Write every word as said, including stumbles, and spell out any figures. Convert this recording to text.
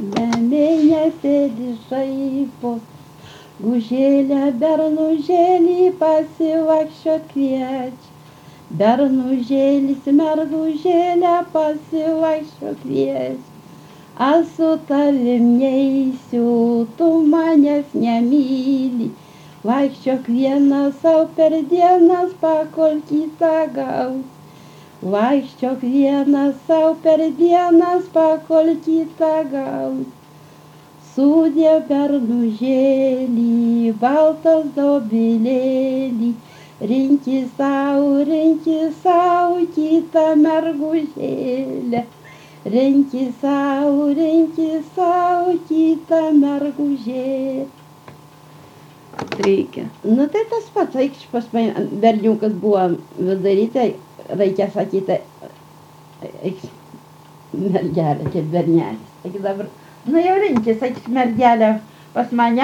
Žemėje sėdi šaipos, gužėlę bernužėlį pasivaikščiot kviečia. Bernužėlis mergužėlę pasivaikščiot kviečia. Aš su tavim neisiu, tu manęs nemyli. Vaikščiok vienas sau per dienas, pakol kitą gaus. Vaikščiok vienas sau per dienas, pakol kitą gaus. Sudie bernužėlį, baltas dobilėlį, rinki sau, rinki sau kitą mergužėlę. Rinki sau, rinki sau kitą mergužėlę. Reikia. Nu tai tas pats, eikš pas mane, berniukas buvo vidury, tai reikia sakyti, eikš mergelė, čia bernelis. Taigi dabar, nu jau rinkis, eikš mergelė pas mane.